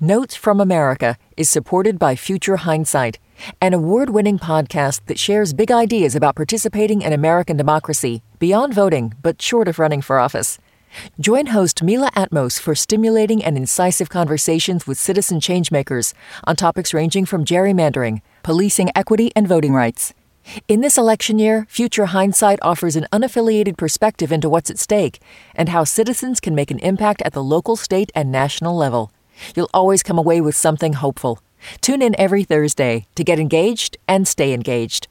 Notes from America is supported by Future Hindsight, an award-winning podcast that shares big ideas about participating in American democracy beyond voting, but short of running for office. Join host Mila Atmos for stimulating and incisive conversations with citizen changemakers on topics ranging from gerrymandering, policing equity, and voting rights. In this election year, Future Hindsight offers an unaffiliated perspective into what's at stake and how citizens can make an impact at the local, state, and national level. You'll always come away with something hopeful. Tune in every Thursday to get engaged and stay engaged.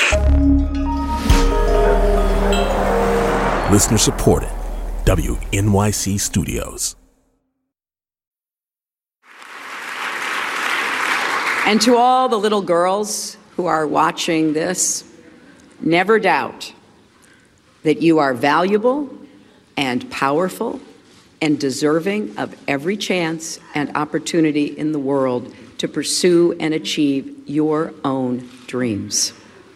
Listener supported. WNYC Studios. And to all the little girls who are watching this, never doubt that you are valuable and powerful and deserving of every chance and opportunity in the world to pursue and achieve your own dreams.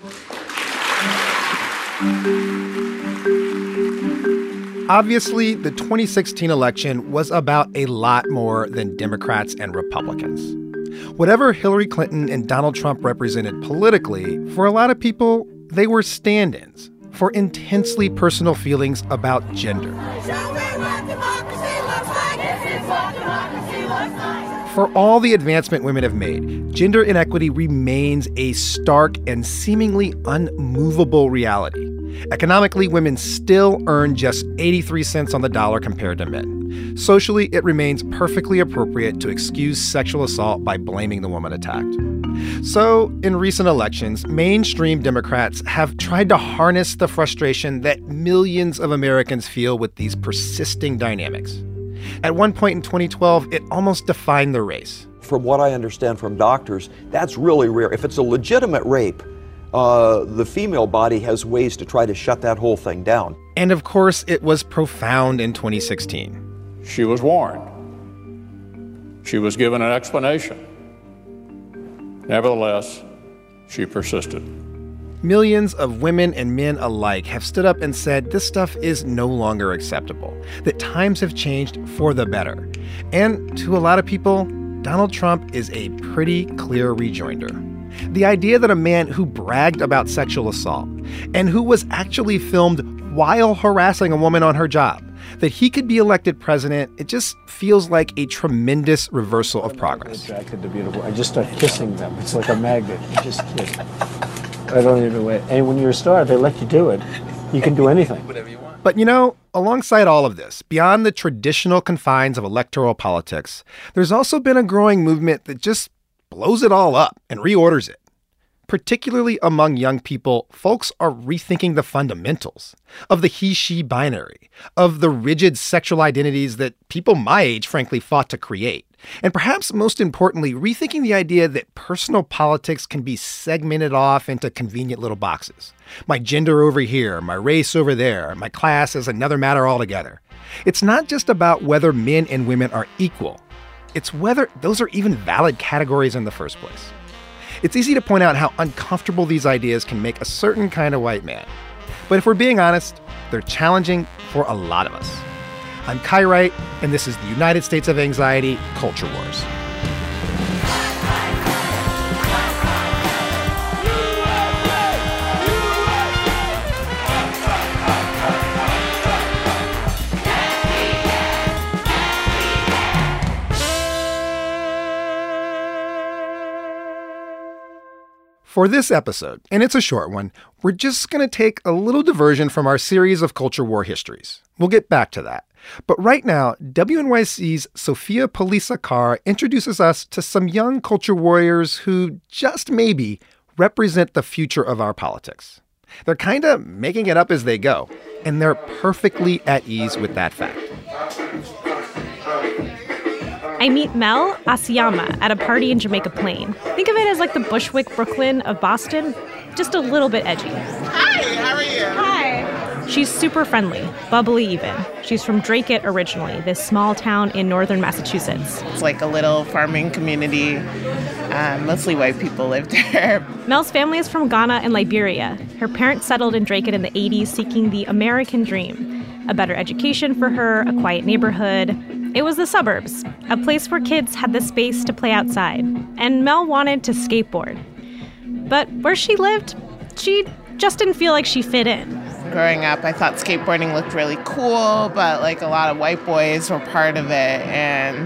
Obviously, the 2016 election was about a lot more than Democrats and Republicans. Whatever Hillary Clinton and Donald Trump represented politically, for a lot of people, they were stand-ins for intensely personal feelings about gender. For all the advancement women have made, gender inequity remains a stark and seemingly unmovable reality. Economically, women still earn just 83 cents on the dollar compared to men. Socially, it remains perfectly appropriate to excuse sexual assault by blaming the woman attacked. So, in recent elections, mainstream Democrats have tried to harness the frustration that millions of Americans feel with these persisting dynamics. At one point in 2012, it almost defined the race. From what I understand from doctors, that's really rare. If it's a legitimate rape, the female body has ways to try to shut that whole thing down. And of course, it was profound in 2016. She was warned. She was given an explanation. Nevertheless, she persisted. Millions of women and men alike have stood up and said this stuff is no longer acceptable, that times have changed for the better. And to a lot of people, Donald Trump is a pretty clear rejoinder. The idea that a man who bragged about sexual assault and who was actually filmed while harassing a woman on her job, that he could be elected president, it just feels like a tremendous reversal of progress. Attracted to beautiful. I just start kissing them. It's like a magnet. You just kiss. I don't even wait. And when you're a star, they let you do it. You can do anything. Whatever you want. But you know, alongside all of this, beyond the traditional confines of electoral politics, there's also been a growing movement that just blows it all up and reorders it. Particularly among young people, folks are rethinking the fundamentals of the he-she binary, of the rigid sexual identities that people my age frankly fought to create. And perhaps most importantly, rethinking the idea that personal politics can be segmented off into convenient little boxes. My gender over here, my race over there, my class is another matter altogether. It's not just about whether men and women are equal. It's whether those are even valid categories in the first place. It's easy to point out how uncomfortable these ideas can make a certain kind of white man. But if we're being honest, they're challenging for a lot of us. I'm Kai Wright, and this is the United States of Anxiety Culture Wars. For this episode, and it's a short one, we're just going to take a little diversion from our series of culture war histories. We'll get back to that. But right now, WNYC's Sophia Palisa-Carr introduces us to some young culture warriors who, just maybe, represent the future of our politics. They're kind of making it up as they go, and they're perfectly at ease with that fact. I meet Mel Asiyama at a party in Jamaica Plain. Think of it as like the Bushwick, Brooklyn of Boston, just a little bit edgy. Hi, how are you? Hi. She's super friendly, bubbly even. She's from Dracut originally, this small town in northern Massachusetts. It's like a little farming community. Mostly white people live there. Mel's family is from Ghana and Liberia. Her parents settled in Dracut in the 80s seeking the American dream. A better education for her, a quiet neighborhood. It was the suburbs, a place where kids had the space to play outside, and Mel wanted to skateboard. But where she lived, she just didn't feel like she fit in. Growing up, I thought skateboarding looked really cool, but like a lot of white boys were part of it, and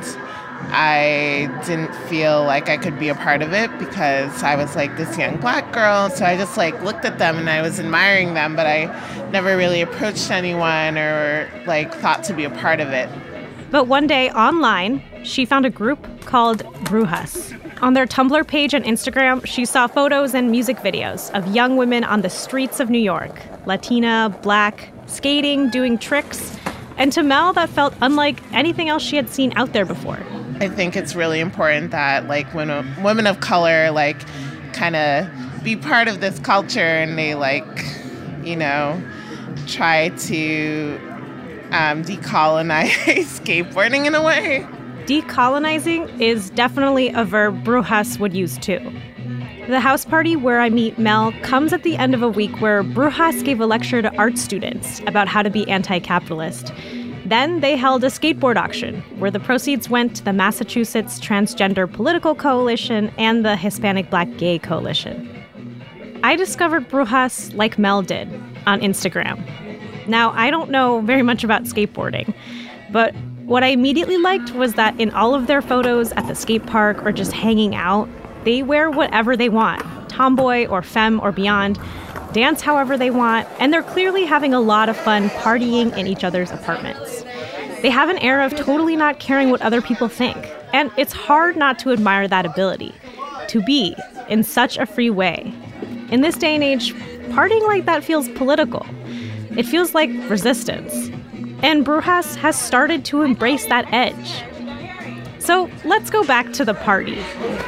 I didn't feel like I could be a part of it because I was like this young black girl. So I just like looked at them and I was admiring them, but I never really approached anyone or like thought to be a part of it. But one day online, she found a group called Brujas. On their Tumblr page and Instagram, she saw photos and music videos of young women on the streets of New York, Latina, black, skating, doing tricks. And to Mel, that felt unlike anything else she had seen out there before. I think it's really important that like when women of color like kind of be part of this culture and they like, you know, try to decolonize skateboarding in a way. Decolonizing is definitely a verb Brujas would use too. The house party where I meet Mel comes at the end of a week where Brujas gave a lecture to art students about how to be anti-capitalist. Then they held a skateboard auction where the proceeds went to the Massachusetts Transgender Political Coalition and the Hispanic Black Gay Coalition. I discovered Brujas like Mel did on Instagram. Now, I don't know very much about skateboarding, but what I immediately liked was that in all of their photos at the skate park or just hanging out, they wear whatever they want, tomboy or femme or beyond, dance however they want, and they're clearly having a lot of fun partying in each other's apartments. They have an air of totally not caring what other people think, and it's hard not to admire that ability, to be in such a free way. In this day and age, partying like that feels political. It feels like resistance. And Brujas has started to embrace that edge. So let's go back to the party.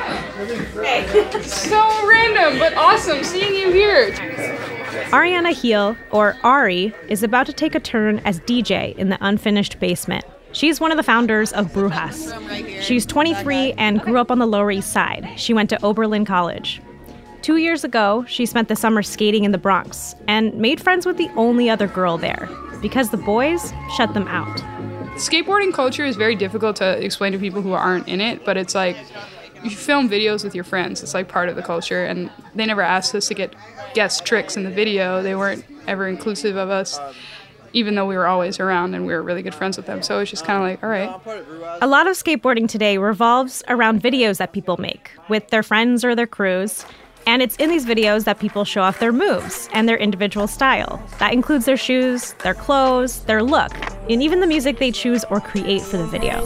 So random, but awesome seeing you here. Ariana Heel, or Ari, is about to take a turn as DJ in the unfinished basement. She's one of the founders of Brujas. She's 23 and grew up on the Lower East Side. She went to Oberlin College. 2 years ago, she spent the summer skating in the Bronx and made friends with the only other girl there because the boys shut them out. Skateboarding culture is very difficult to explain to people who aren't in it, but it's like you film videos with your friends. It's like part of the culture, and they never asked us to get guest tricks in the video. They weren't ever inclusive of us, even though we were always around and we were really good friends with them. So it's just kind of like, all right. A lot of skateboarding today revolves around videos that people make with their friends or their crews. And it's in these videos that people show off their moves and their individual style. That includes their shoes, their clothes, their look, and even the music they choose or create for the video.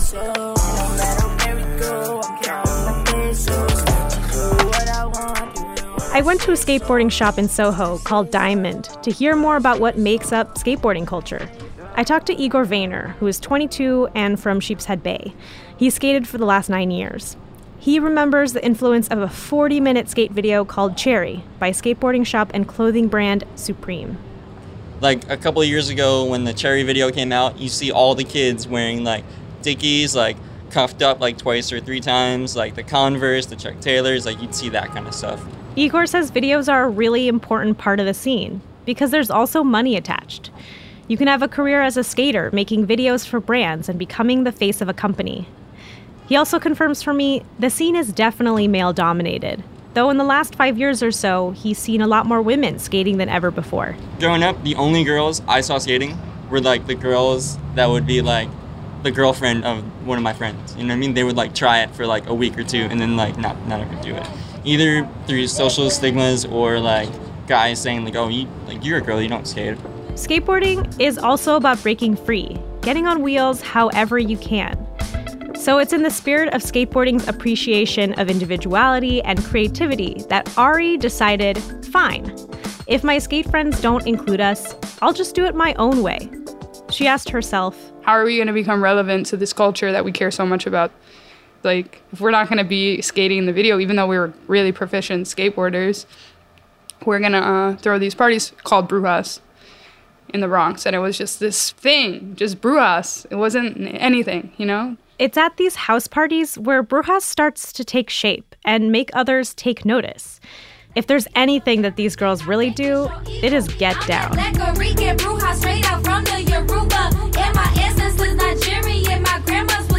I went to a skateboarding shop in Soho called Diamond to hear more about what makes up skateboarding culture. I talked to Igor Vayner, who is 22 and from Sheepshead Bay. He skated for the last 9 years. He remembers the influence of a 40-minute skate video called Cherry by skateboarding shop and clothing brand Supreme. Like a couple of years ago when the Cherry video came out, you see all the kids wearing like Dickies, like cuffed up like twice or 3 times, like the Converse, the Chuck Taylors, like you'd see that kind of stuff. Igor says videos are a really important part of the scene because there's also money attached. You can have a career as a skater making videos for brands and becoming the face of a company. He also confirms for me the scene is definitely male-dominated, though in the last 5 years or so, he's seen a lot more women skating than ever before. Growing up, the only girls I saw skating were like the girls that would be like the girlfriend of one of my friends. You know what I mean? They would like try it for like a week or two and then like none of them do it. Either through social stigmas or like guys saying like, oh, you're a girl, you don't skate. Skateboarding is also about breaking free, getting on wheels however you can. So it's in the spirit of skateboarding's appreciation of individuality and creativity that Ari decided, fine, if my skate friends don't include us, I'll just do it my own way. She asked herself, how are we going to become relevant to this culture that we care so much about? Like, if we're not going to be skating in the video, even though we were really proficient skateboarders, we're going to throw these parties called Brujas in the Bronx. And it was just this thing, just Brujas. It wasn't anything, you know? It's at these house parties where Brujas starts to take shape and make others take notice. If there's anything that these girls really do, it is get down. Puerto Rican Brujas straight out from the Yoruba. And my ancestors Nigerian, my grandma's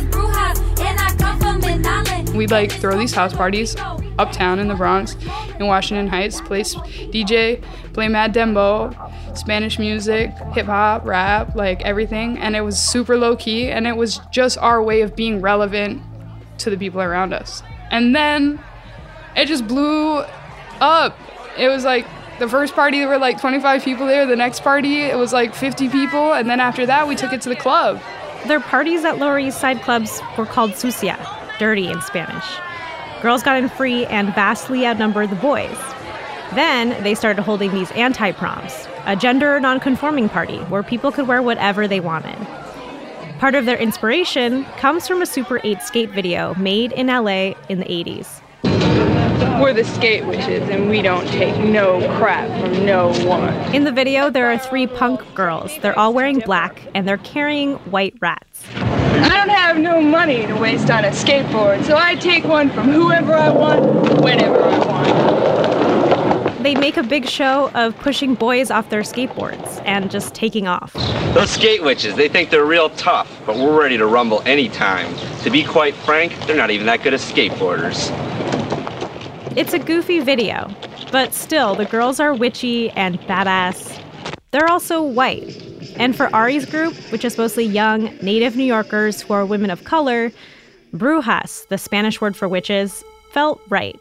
We'd like throw these house parties uptown in the Bronx, in Washington Heights, play DJ, play Mad Dembo, Spanish music, hip hop, rap, like everything. And it was super low key, and it was just our way of being relevant to the people around us. And then it just blew up. It was like the first party, there were like 25 people there. The next party, it was like 50 people. And then after that, we took it to the club. Their parties at Lower East Side clubs were called sucia, dirty in Spanish. Girls got in free and vastly outnumbered the boys. Then they started holding these anti-proms, a gender non-conforming party where people could wear whatever they wanted. Part of their inspiration comes from a Super 8 skate video made in LA in the 80s. We're the skate witches, and we don't take no crap from no one. In the video, there are 3 punk girls. They're all wearing black, and they're carrying white rats. I don't have no money to waste on a skateboard, so I take one from whoever I want, whenever I want. They make a big show of pushing boys off their skateboards and just taking off. Those skate witches, they think they're real tough, but we're ready to rumble anytime. To be quite frank, they're not even that good as skateboarders. It's a goofy video, but still, the girls are witchy and badass. They're also white. And for Ari's group, which is mostly young, native New Yorkers who are women of color, brujas, the Spanish word for witches, felt right.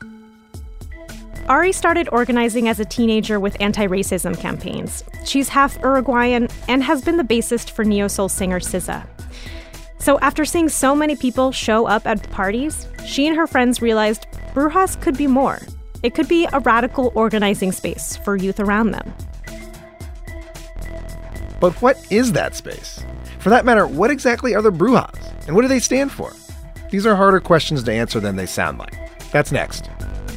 Ari started organizing as a teenager with anti-racism campaigns. She's half Uruguayan and has been the bassist for neo-soul singer SZA. So after seeing so many people show up at parties, she and her friends realized Brujas could be more. It could be a radical organizing space for youth around them. But what is that space? For that matter, what exactly are the Brujas? And what do they stand for? These are harder questions to answer than they sound like. That's next.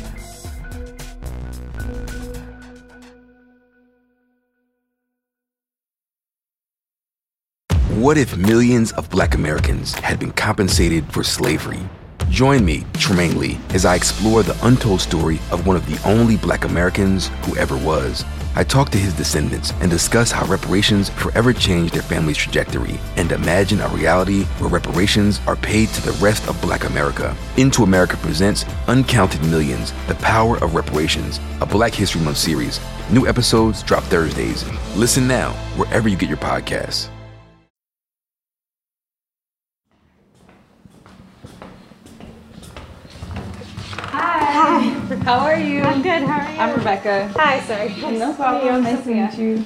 What if millions of Black Americans had been compensated for slavery? Join me, Tremaine Lee, as I explore the untold story of one of the only Black Americans who ever was. I talk to his descendants and discuss how reparations forever changed their family's trajectory and imagine a reality where reparations are paid to the rest of Black America. Into America presents Uncounted Millions, The Power of Reparations, a Black History Month series. New episodes drop Thursdays. Listen now, wherever you get your podcasts. Hi. How are you? I'm good. How are you? I'm Rebecca. Hi, sorry. No problem. Nice to meet you.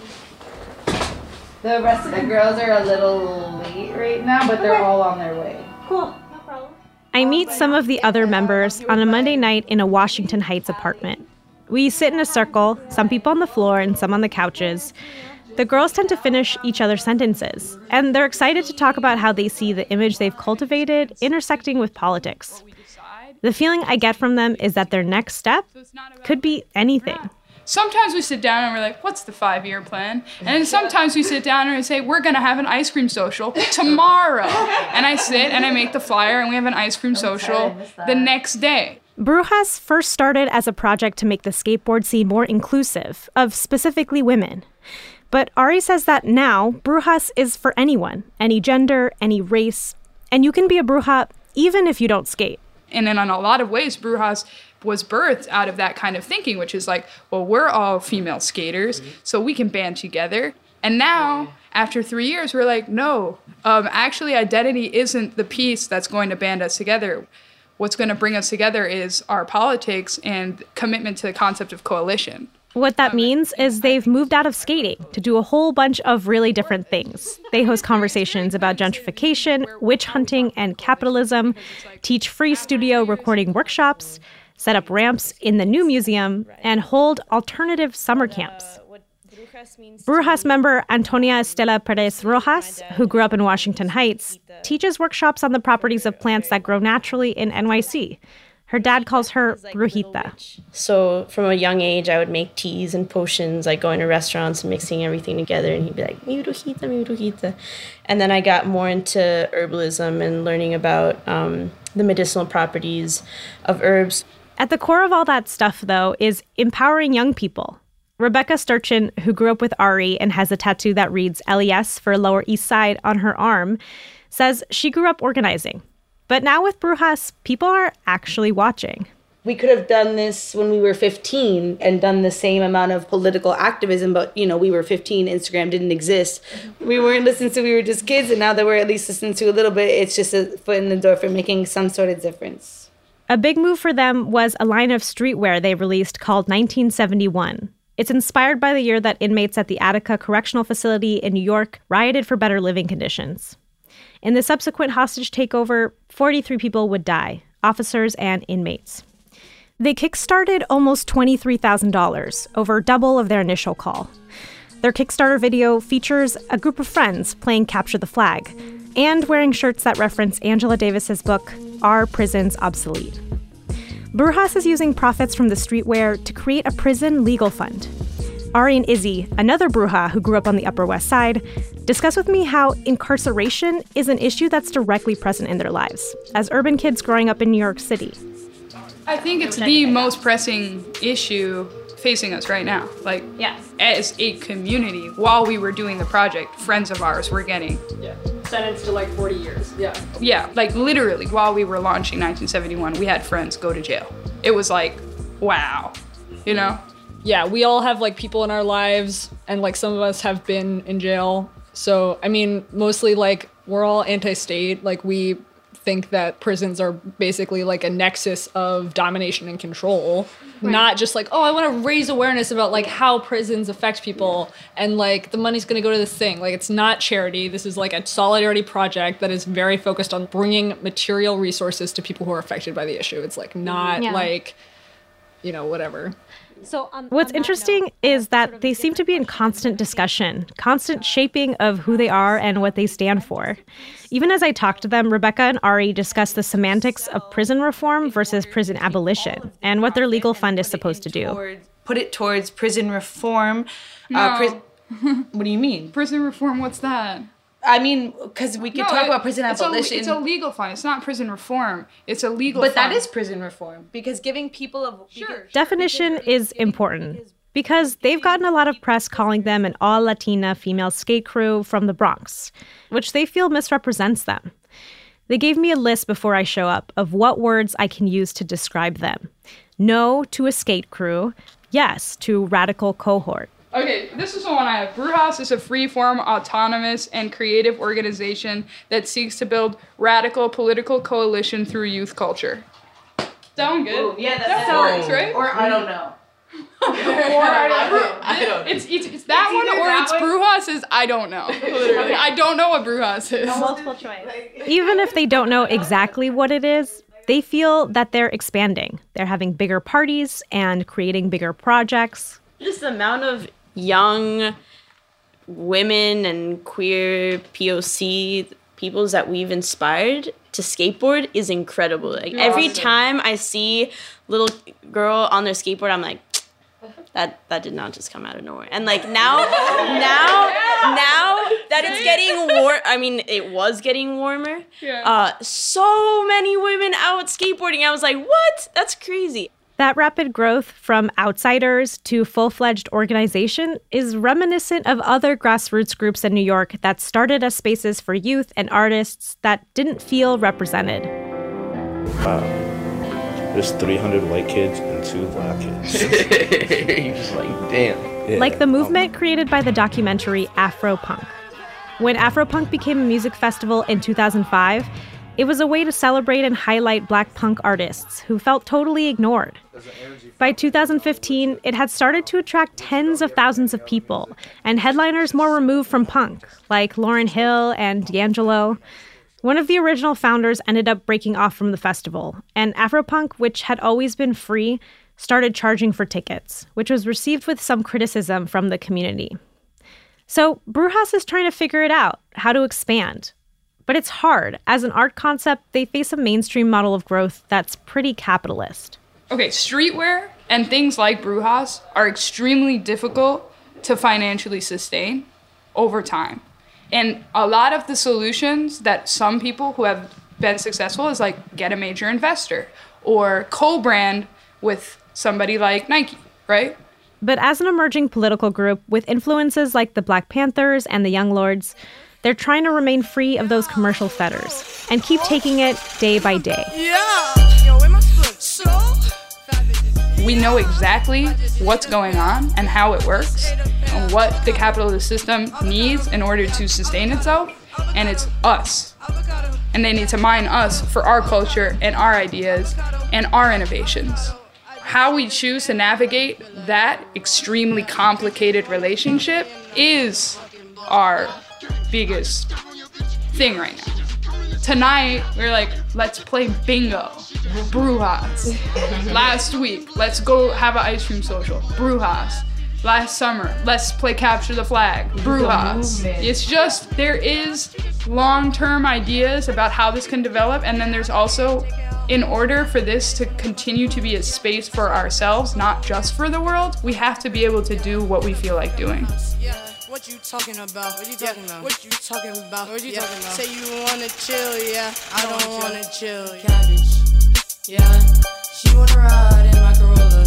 The rest of the girls are a little late right now, but they're all on their way. Cool. No problem. I meet some of the other members on a Monday night in a Washington Heights apartment. We sit in a circle, some people on the floor and some on the couches. The girls tend to finish each other's sentences, and they're excited to talk about how they see the image they've cultivated intersecting with politics. The feeling I get from them is that their next step could be anything. Sometimes we sit down and we're like, what's the 5-year plan? And then sometimes we sit down and we say, we're going to have an ice cream social tomorrow. And I sit and I make the flyer and we have an ice cream social the next day. Brujas first started as a project to make the skateboard scene more inclusive of specifically women. But Ari says that now Brujas is for anyone, any gender, any race, and you can be a Bruja even if you don't skate. And then in a lot of ways, Brujas was birthed out of that kind of thinking, which is like, well, we're all female skaters, so we can band together. And now, after 3 years, we're like, no, actually identity isn't the piece that's going to band us together. What's going to bring us together is our politics and commitment to the concept of coalition. What that means is they've moved out of skating to do a whole bunch of really different things. They host conversations about gentrification, witch hunting, and capitalism, teach free studio recording workshops, set up ramps in the new museum, and hold alternative summer camps. Brujas member Antonia Estela Perez Rojas, who grew up in Washington Heights, teaches workshops on the properties of plants that grow naturally in NYC. Her dad calls her brujita. So from a young age, I would make teas and potions, like going to restaurants and mixing everything together. And he'd be like, mi brujita, mi brujita. And then I got more into herbalism and learning about the medicinal properties of herbs. At the core of all that stuff, though, is empowering young people. Rebecca Sturchin, who grew up with Ari and has a tattoo that reads LES for Lower East Side on her arm, says she grew up organizing. But now with Brujas, people are actually watching. We could have done this when we were 15 and done the same amount of political activism, but, we were 15, Instagram didn't exist. We weren't listening to, we were just kids, and now that we're at least listening to a little bit, it's just a foot in the door for making some sort of difference. A big move for them was a line of streetwear they released called 1971. It's inspired by the year that inmates at the Attica Correctional Facility in New York rioted for better living conditions. In the subsequent hostage takeover, 43 people would die, officers and inmates. They kickstarted almost $23,000, over double of their initial call. Their Kickstarter video features a group of friends playing Capture the Flag and wearing shirts that reference Angela Davis's book, Are Prisons Obsolete? Brujas is using profits from the streetwear to create a prison legal fund. Ari and Izzy, another Bruja who grew up on the Upper West Side, discuss with me how incarceration is an issue that's directly present in their lives as urban kids growing up in New York City. I think it's the most pressing issue facing us right now. As a community, while we were doing the project, friends of ours were getting sentenced to 40 years. Yeah, literally, while we were launching 1971, we had friends go to jail. It was wow, Yeah, we all have people in our lives, and some of us have been in jail. So, mostly we're all anti-state. We think that prisons are basically a nexus of domination and control. Right. Not just I want to raise awareness about how prisons affect people and the money's going to go to this thing. It's not charity. This is a solidarity project that is very focused on bringing material resources to people who are affected by the issue. It's not whatever. So what's interesting is that they seem to be in constant discussion, constant shaping of who they are and what they stand for. Even as I talk to them, Rebecca and Ari discuss the semantics of prison reform versus prison abolition and what their legal fund is supposed to do. Put it towards prison reform. No. What do you mean? Prison reform, what's that? Because we could talk about prison abolition. It's a legal fund. It's not prison reform. It's a legal fund. But fund. That is prison reform. Because giving people Definition is important because they've gotten a lot of press calling them an all-Latina female skate crew from the Bronx, which they feel misrepresents them. They gave me a list before I show up of what words I can use to describe them. No to a skate crew. Yes to radical cohort. Okay, this is the one I have. Brujas is a free-form, autonomous, and creative organization that seeks to build radical political coalition through youth culture. Sound good? Ooh, yeah, that works, right? Or I don't know. I don't know. It's that one, or it's Brujas is I don't know. Literally, I don't know what Brujas is. Multiple choice. Even if they don't know exactly what it is, they feel that they're expanding. They're having bigger parties and creating bigger projects. Just the amount of young women and queer POC peoples that we've inspired to skateboard is incredible. Every time I see little girl on their skateboard, I'm like, that did not just come out of nowhere. And now that it's getting it was getting warmer. Yeah. So many women out skateboarding. I was like, what? That's crazy. That rapid growth from outsiders to full-fledged organization is reminiscent of other grassroots groups in New York that started as spaces for youth and artists that didn't feel represented. Wow. There's 300 white kids and 2 black kids. You're just damn. Yeah. Like the movement created by the documentary Afropunk. When Afropunk became a music festival in 2005, it was a way to celebrate and highlight Black punk artists who felt totally ignored. By 2015, it had started to attract tens of thousands of people and headliners more removed from punk, like Lauryn Hill and D'Angelo. One of the original founders ended up breaking off from the festival, and Afropunk, which had always been free, started charging for tickets, which was received with some criticism from the community. So Brujas is trying to figure it out, how to expand. But it's hard. As an art concept, they face a mainstream model of growth that's pretty capitalist. Okay, streetwear and things like Brujas are extremely difficult to financially sustain over time. And a lot of the solutions that some people who have been successful is get a major investor or co-brand with somebody like Nike, right? But as an emerging political group with influences like the Black Panthers and the Young Lords, They're trying to remain free of those commercial fetters and keep taking it day by day. We know exactly what's going on and how it works and what the capitalist system needs in order to sustain itself, and it's us. And they need to mine us for our culture and our ideas and our innovations. How we choose to navigate that extremely complicated relationship is our biggest thing right now. Tonight, we were like, let's play bingo, Brujas. Last week, let's go have an ice cream social, Brujas. Last summer, let's play capture the flag, Brujas. It's just, there is long-term ideas about how this can develop, and then there's also, in order for this to continue to be a space for ourselves, not just for the world, we have to be able to do what we feel like doing. What you talking about? What you talking about? What you talking about? What you talking about? Say you wanna chill, yeah. I don't wanna chill. Cabbage, yeah. She wanna ride in my Corolla.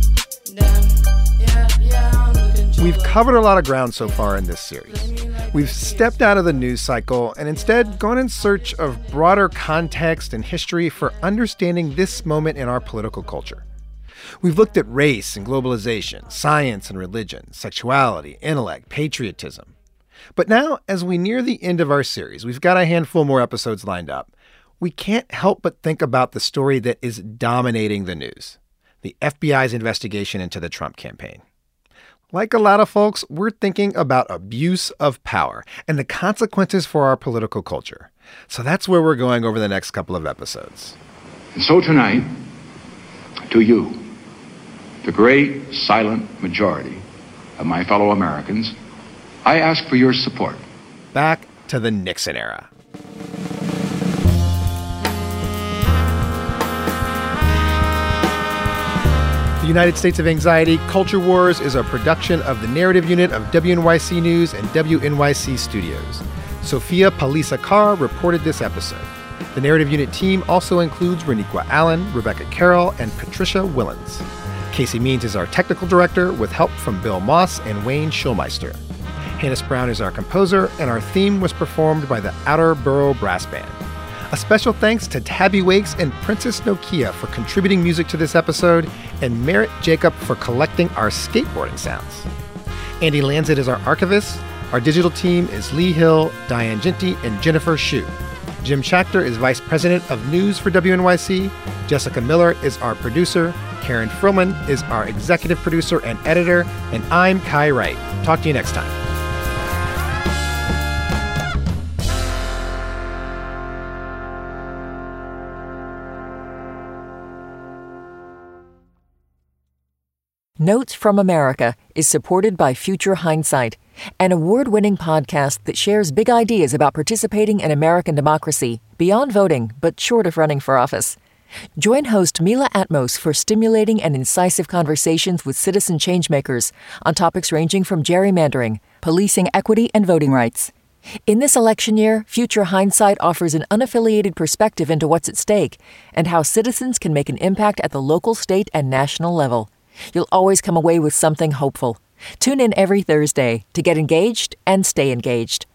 Damn, yeah, I'm looking. We've covered a lot of ground so far in this series. We've stepped out of the news cycle and instead gone in search of broader context and history for understanding this moment in our political culture. We've looked at race and globalization, science and religion, sexuality, intellect, patriotism. But now, as we near the end of our series, we've got a handful more episodes lined up. We can't help but think about the story that is dominating the news, the FBI's investigation into the Trump campaign. Like a lot of folks, we're thinking about abuse of power and the consequences for our political culture. So that's where we're going over the next couple of episodes. And so tonight, to you, the great silent majority of my fellow Americans, I ask for your support. Back to the Nixon era. The United States of Anxiety, Culture Wars is a production of the narrative unit of WNYC News and WNYC Studios. Sophia Palisa-Carr reported this episode. The narrative unit team also includes Reniqua Allen, Rebecca Carroll, and Patricia Willens. Casey Means is our technical director with help from Bill Moss and Wayne Schulmeister. Hannes Brown is our composer, and our theme was performed by the Outer Borough Brass Band. A special thanks to Tabby Wakes and Princess Nokia for contributing music to this episode, and Merritt Jacob for collecting our skateboarding sounds. Andy Lanzett is our archivist. Our digital team is Lee Hill, Diane Ginty, and Jennifer Shue. Jim Schachter is Vice President of News for WNYC. Jessica Miller is our producer. Karen Frillman is our executive producer and editor. And I'm Kai Wright. Talk to you next time. Notes from America is supported by Future Hindsight, an award-winning podcast that shares big ideas about participating in American democracy beyond voting, but short of running for office. Join host Mila Atmos for stimulating and incisive conversations with citizen changemakers on topics ranging from gerrymandering, policing equity, and voting rights. In this election year, Future Hindsight offers an unaffiliated perspective into what's at stake and how citizens can make an impact at the local, state, and national level. You'll always come away with something hopeful. Tune in every Thursday to get engaged and stay engaged.